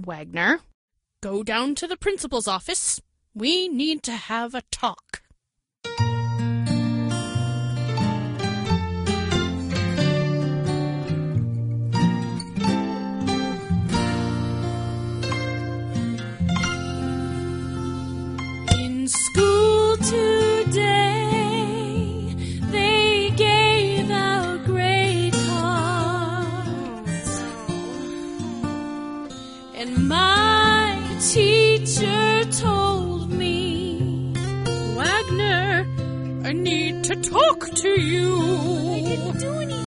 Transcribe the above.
Wagner. Go down to the principal's office. We need to have a talk. In school today, they gave out grade cards, and my teacher told me, Wagner, I need to talk to you.